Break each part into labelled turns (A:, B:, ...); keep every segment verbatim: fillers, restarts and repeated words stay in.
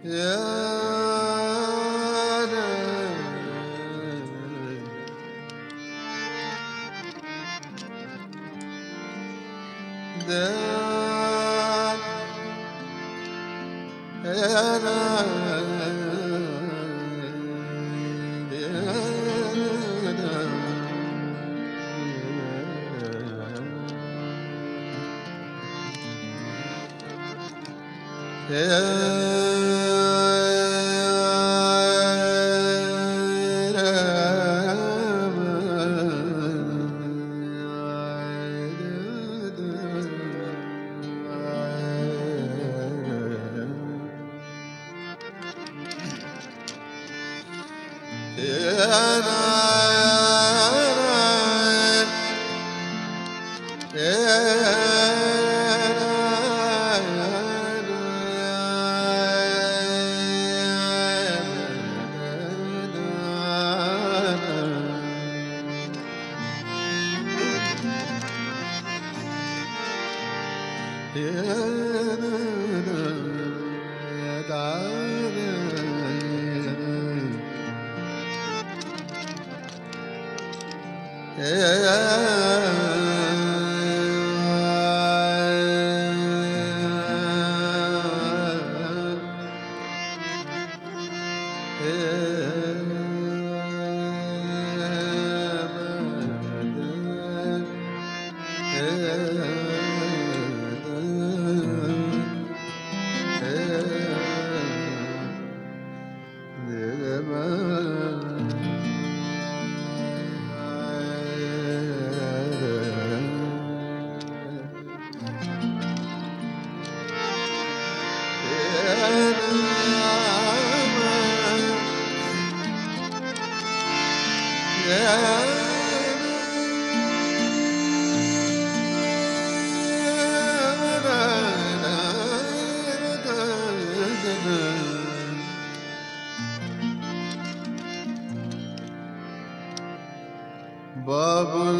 A: बाबुल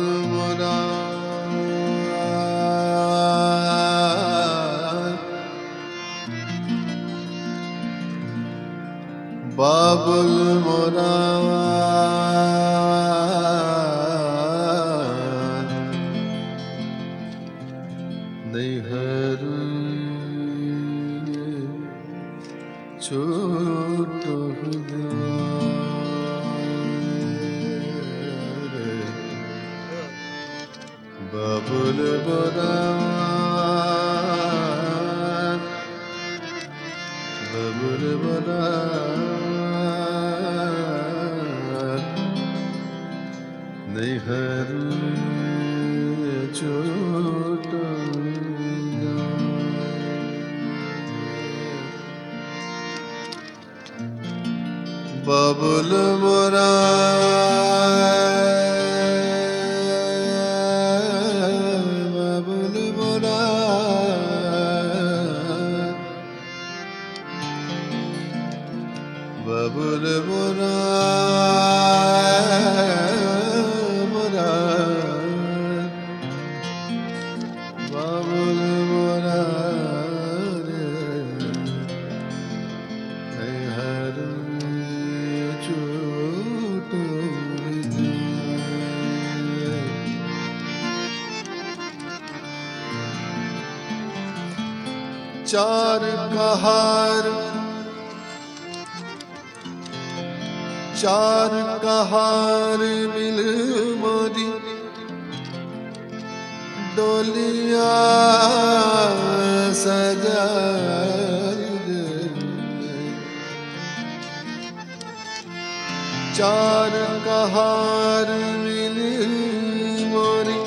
A: मुराद बाबुल मुराद नैहरु छोट बाबुल मुराद बाबुल मुराद नैहरु छोट बाबुल मुराद बाबुल मुराद बाबुल मुराद मुराद बाबुल मुराद नैहरु छोट चार कहार चार कहार मिल मोरी डोलिया सजाई दे चार कहार मिल मोरी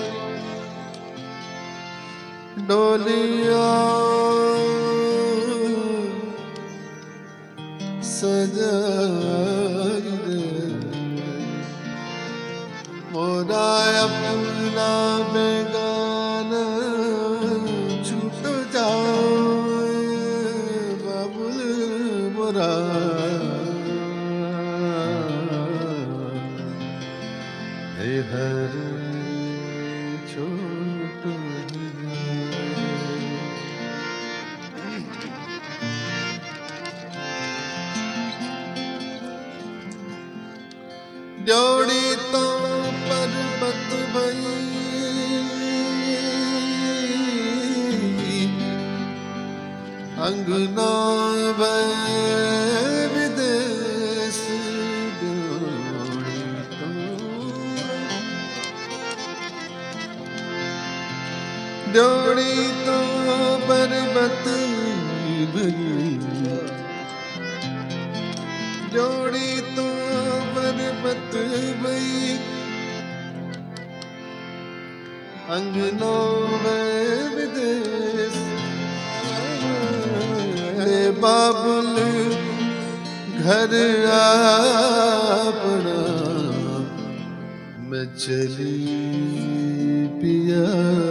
A: डोलिया सजाई दे मोरा अपना बेगाना छूट जाए बाबुल मुराद हर छोट अंगना विदेश ड्योड़ी तो पर्वत ड्योड़ी तो पर्वत भई अंगनो विदेश ले बाबुल घर अपना मैं चली पिया।